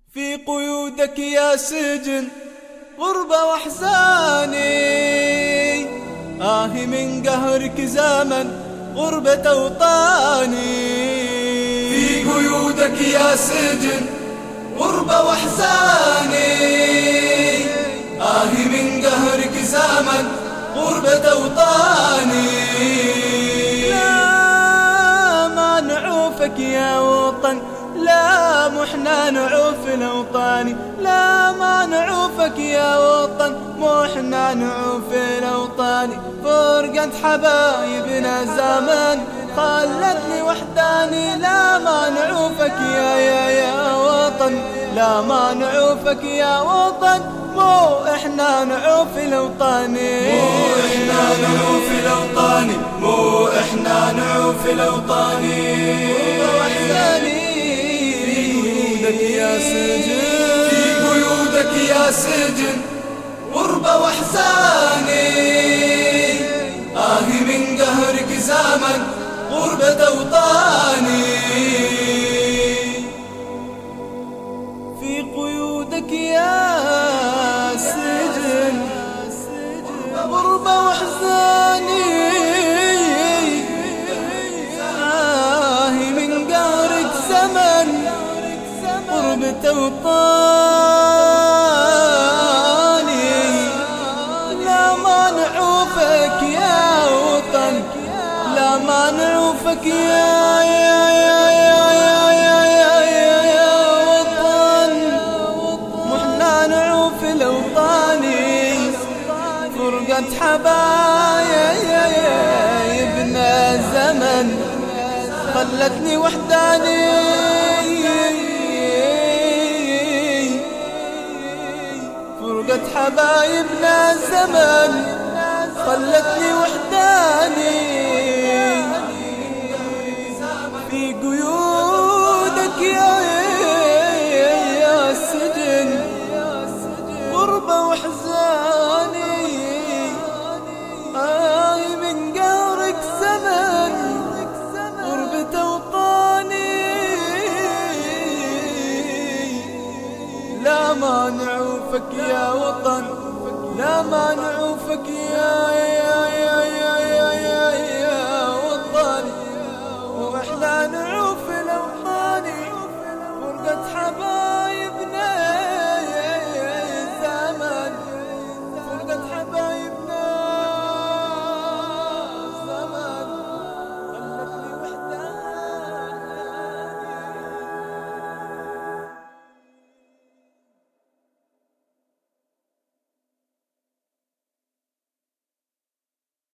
في قيودك يا سجن غربة واحزاني، من قهرك زمن غربة أوطاني. في قيودك يا سجن غربة واحزاني، من قهرك زمن غربة أوطاني. لا ما نعوفك يا وطن، لا مو احنا نعوف الأوطاني. لا ما نعوفك يا وطن، مو احنا نعوف الأوطاني. فرقت حبايبنا زمان خلتني وحداني. لا ما نعوفك يا وطن، لا ما نعوفك يا وطن، مو احنا نعوف الأوطاني. مو احنا نعوف الأوطاني، مو احنا نعوف الأوطاني. يا سجن في قيودك يا سجن غربة واحزاني، من قهرك زمن غربة أوطاني. في قيودك يا سجن غربة واحزاني، من قهرك زمن غربة أوطاني. لا ما نعوفك يا وطن، لا ما نعوفك يا وطن، محنا نعوف الأوطاني. فرقت حبايبنا زمن خلتني وحداني. فرقت حبايبنا زمن خلتني وحداني. في قيودك يا سجن غربة واحزاني، من قهرك زمن غربة أوطاني. لا ما نعوفك يا وطن، لا ما نعوفك يا